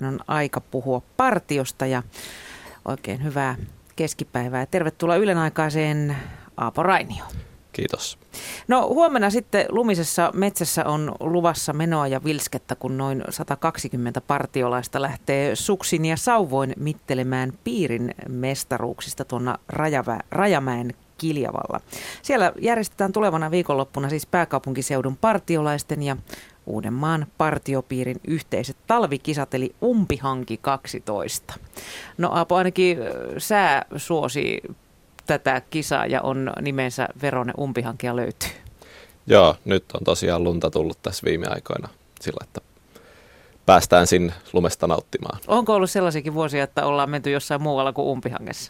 sitten on aika puhua partiosta ja oikein hyvää keskipäivää. Tervetuloa Ylen aikaiseen Aapo Rainio. Kiitos. No huomenna sitten lumisessa metsässä on luvassa menoa ja vilskettä, kun noin 120 partiolaista lähtee suksin ja sauvoin mittelemään piirin mestaruuksista tuonna Rajamäen Kiljavalla. Siellä järjestetään tulevana viikonloppuna siis pääkaupunkiseudun partiolaisten ja Uudenmaan partiopiirin yhteiset talvikisat, eli Umpihanki 12. No Aapo, ainakin sää suosii tätä kisaa ja on nimensä veronen Umpihankia löytyy. Joo, nyt on tosiaan lunta tullut tässä viime aikoina sillä, että päästään sinne lumesta nauttimaan. Onko ollut sellaisiakin vuosia, että ollaan menty jossain muualla kuin Umpihangessa?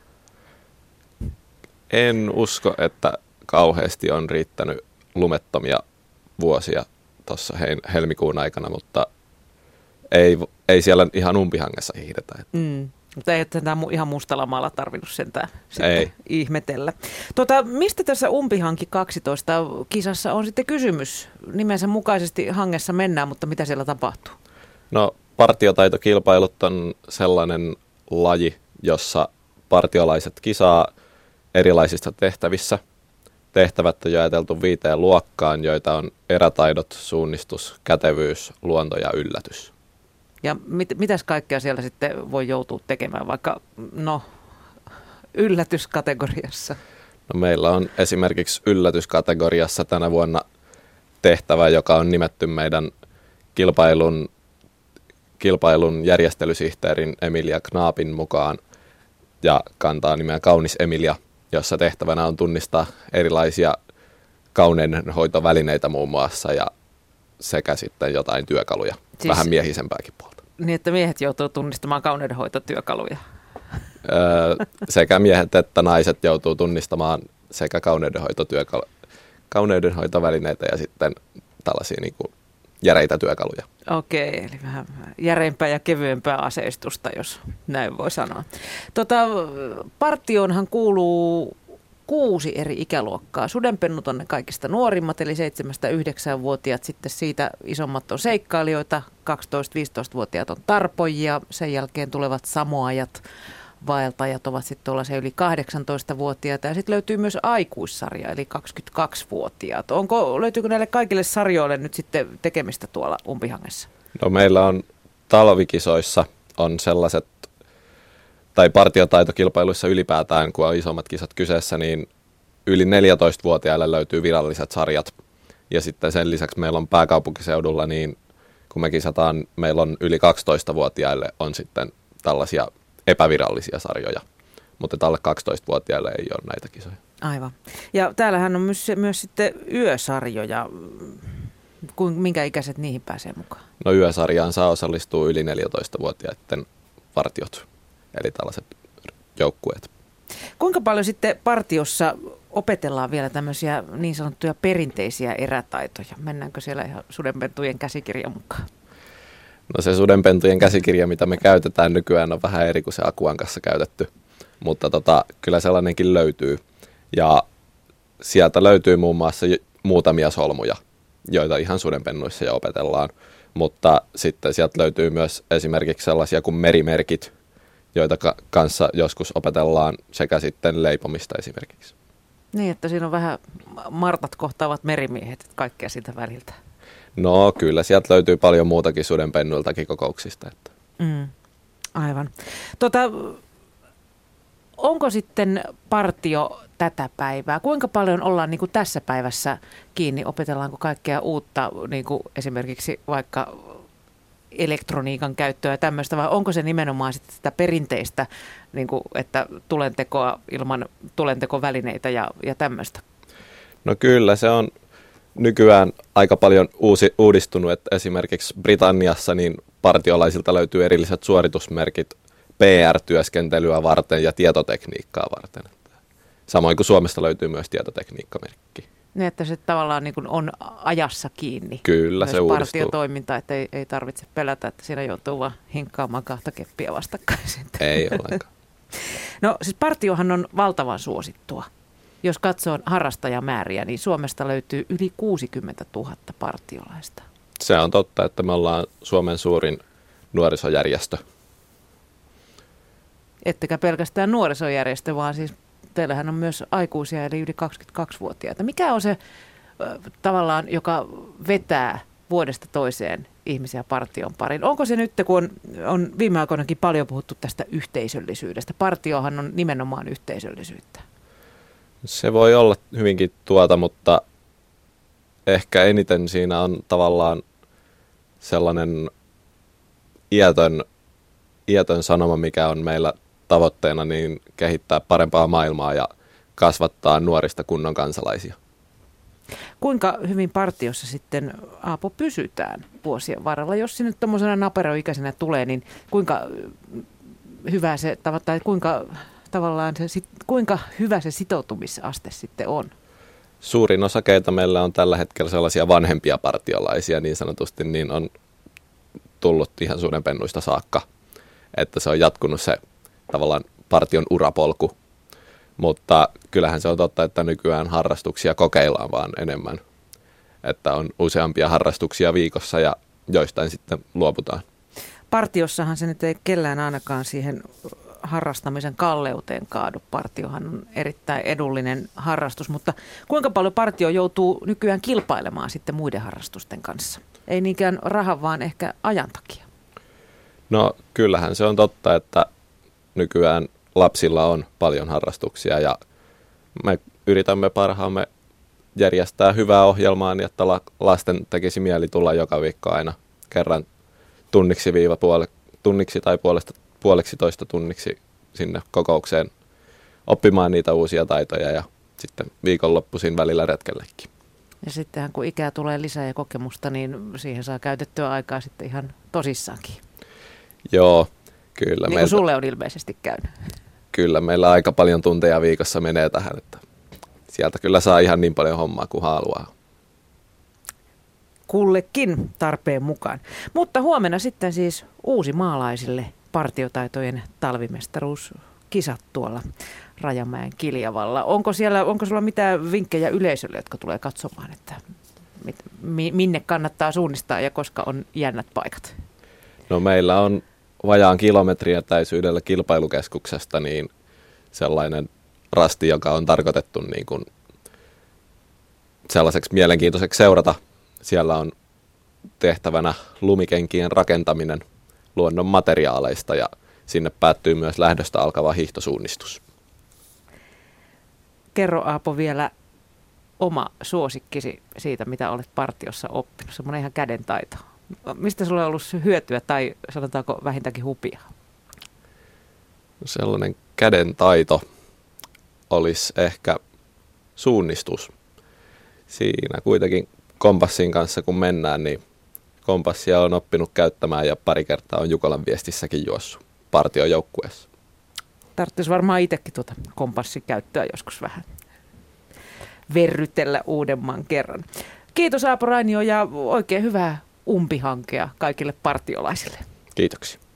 En usko, että kauheasti on riittänyt lumettomia vuosia tuossa helmikuun aikana, mutta ei siellä ihan Umpihangessa hiihdetä. Mutta ei tätä ihan mustalla maalla tarvinnut sentään ei ihmetellä. Mistä tässä Umpihanki 12 kisassa on sitten kysymys? Nimensä mukaisesti hangessa mennään, mutta mitä siellä tapahtuu? No partiotaitokilpailut on sellainen laji, jossa partiolaiset kisaa erilaisista tehtävissä. Tehtävät on jaeteltu 5 luokkaan, joita on erätaidot, suunnistus, kätevyys, luonto ja yllätys. Ja mitäs kaikkea siellä sitten voi joutua tekemään, vaikka yllätyskategoriassa? No, meillä on esimerkiksi yllätyskategoriassa tänä vuonna tehtävä, joka on nimetty meidän kilpailun järjestelysihteerin Emilia Knaapin mukaan ja kantaa nimeä Kaunis Emilia, jossa tehtävänä on tunnistaa erilaisia kauneudenhoitovälineitä muun muassa ja sekä sitten jotain työkaluja, siis vähän miehisempääkin puolta. Niin, että miehet joutuu tunnistamaan kauneudenhoitotyökaluja? Sekä miehet että naiset joutuu tunnistamaan sekä kauneudenhoitovälineitä ja sitten tällaisia niin kuin järeitä työkaluja. Okei, eli vähän järeempää ja kevyempää aseistusta, jos näin voi sanoa. Partioonhan kuuluu 6 eri ikäluokkaa. Sudenpennut on ne kaikista nuorimmat, eli 7-9-vuotiaat. Sitten siitä isommat on seikkailijoita, 12-15-vuotiaat on tarpojia. Sen jälkeen tulevat samoajat, vaeltajat ovat sitten tuollaisia yli 18-vuotiaita. Ja sitten löytyy myös aikuissarja, eli 22-vuotiaat. Löytyykö näille kaikille sarjoille nyt sitten tekemistä tuolla Umpihangessa? No, meillä on talvikisoissa on sellaiset, tai partiotaitokilpailuissa ylipäätään, kun on isommat kisat kyseessä, niin yli 14-vuotiaille löytyy viralliset sarjat. Ja sitten sen lisäksi meillä on pääkaupunkiseudulla, niin kun me kisataan, meillä on yli 12-vuotiaille on sitten tällaisia epävirallisia sarjoja. Mutta alle 12-vuotiaille ei ole näitä kisoja. Aivan. Ja täällähän on myös sitten yösarjoja. Minkä ikäiset niihin pääsee mukaan? No, yösarjaan saa osallistua yli 14-vuotiaiden partiot. Eli tällaiset joukkueet. Kuinka paljon sitten partiossa opetellaan vielä tämmöisiä niin sanottuja perinteisiä erätaitoja? Mennäänkö siellä ihan sudenpentujen käsikirja mukaan? No, se sudenpentujen käsikirja, mitä me käytetään nykyään, on vähän eri kuin se Akuan kanssa käytetty. Mutta kyllä sellainenkin löytyy. Ja sieltä löytyy muun muassa muutamia solmuja, joita ihan sudenpennuissa jo opetellaan. Mutta sitten sieltä löytyy myös esimerkiksi sellaisia kuin merimerkit, joita kanssa joskus opetellaan, sekä sitten leipomista esimerkiksi. Niin, että siinä on vähän martat kohtaavat merimiehet, että kaikkea siltä väliltä. No, kyllä, sieltä löytyy paljon muutakin sudenpennuiltakin kokouksista. Että. Aivan. Onko sitten partio tätä päivää? Kuinka paljon ollaan niin kuin tässä päivässä kiinni? Opetellaanko kaikkea uutta, niin kuin esimerkiksi vaikka elektroniikan käyttöä ja tämmöistä, vai onko se nimenomaan sitten sitä perinteistä, niin kuin, että tulentekoa ilman tulentekovälineitä ja tämmöistä? No kyllä, se on nykyään aika paljon uudistunut, että esimerkiksi Britanniassa niin partiolaisilta löytyy erilliset suoritusmerkit PR-työskentelyä varten ja tietotekniikkaa varten. Samoin kuin Suomesta löytyy myös tietotekniikkamerkki. Niin, että se tavallaan niin kuin on ajassa kiinni. Kyllä, se uudistuu. Partiotoiminta, että ei tarvitse pelätä, että siinä joutuu vaan hinkkaamaan 2 keppiä vastakkain. Ei ollenkaan. No siis partiohan on valtavan suosittua. Jos katsoo harrastajamääriä, niin Suomesta löytyy yli 60 000 partiolaista. Se on totta, että me ollaan Suomen suurin nuorisojärjestö. Ettekä pelkästään nuorisojärjestö, vaan siis teillähän on myös aikuisia eli yli 22-vuotiaita. Mikä on se tavallaan, joka vetää vuodesta toiseen ihmisiä partion pariin? Onko se nyt, kun on viime aikoinakin paljon puhuttu tästä yhteisöllisyydestä? Partiohan on nimenomaan yhteisöllisyyttä. Se voi olla hyvinkin mutta ehkä eniten siinä on tavallaan sellainen iätön sanoma, mikä on meillä tavoitteena, niin kehittää parempaa maailmaa ja kasvattaa nuorista kunnon kansalaisia. Kuinka hyvin partiossa sitten, Aapo, pysytään vuosien varrella? Jos sinne tuommoisena naperoikäisenä tulee, niin kuinka hyvä se, tai kuinka hyvä se sitoutumisaste sitten on? Suurin osa keitä meillä on tällä hetkellä sellaisia vanhempia partiolaisia niin sanotusti, niin on tullut ihan suudenpennuista saakka, että se on jatkunut se tavallaan partion urapolku. Mutta kyllähän se on totta, että nykyään harrastuksia kokeillaan vaan enemmän. Että on useampia harrastuksia viikossa ja joistain sitten luovutaan. Partiossahan se nyt ei kellään ainakaan siihen harrastamisen kalleuteen kaadu. Partiohan on erittäin edullinen harrastus, mutta kuinka paljon partio joutuu nykyään kilpailemaan sitten muiden harrastusten kanssa? Ei niinkään rahan, vaan ehkä ajan takia. No kyllähän se on totta, että nykyään lapsilla on paljon harrastuksia ja me yritämme parhaamme järjestää hyvää ohjelmaa niin, että lasten tekisi mieli tulla joka viikko aina kerran tunniksi tai puoleksi toista tunniksi sinne kokoukseen oppimaan niitä uusia taitoja ja sitten viikonloppuisin välillä retkellekin. Ja sittenhän kun ikää tulee lisää ja kokemusta, niin siihen saa käytettyä aikaa sitten ihan tosissaankin. Joo, kyllä. Niin kuin sulle on ilmeisesti käynyt. Kyllä, meillä aika paljon tunteja viikossa menee tähän, että sieltä kyllä saa ihan niin paljon hommaa kuin haluaa. Kullekin tarpeen mukaan. Mutta huomenna sitten siis uusimaalaisille partiotaitojen talvimestaruuskisat tuolla Rajamäen Kiljavalla. Onko sulla mitään vinkkejä yleisölle, jotka tulee katsomaan, että minne kannattaa suunnistaa ja koska on jännät paikat? No meillä on vajaan kilometrin etäisyydellä kilpailukeskuksesta niin sellainen rasti, joka on tarkoitettu niin kuin sellaiseksi mielenkiintoiseksi seurata. Siellä on tehtävänä lumikenkien rakentaminen luonnon materiaaleista ja sinne päättyy myös lähdöstä alkava hiihtosuunnistus. Kerro, Aapo, vielä oma suosikkisi siitä, mitä olet partiossa oppinut. Semmoinen ihan kädentaito. Mistä sulla on ollut hyötyä tai sanotaanko vähintäänkin hupia? Sellainen kädentaito olisi ehkä suunnistus. Siinä kuitenkin kompassin kanssa kun mennään, niin kompassia on oppinut käyttämään ja pari kertaa on Jukolan viestissäkin juossut partiojoukkueessa. Tarvitsisi varmaan itsekin kompassin käyttöä joskus vähän verrytellä uudemman kerran. Kiitos Aapo Rainio ja oikein hyvää umpihankea kaikille partiolaisille. Kiitoksia.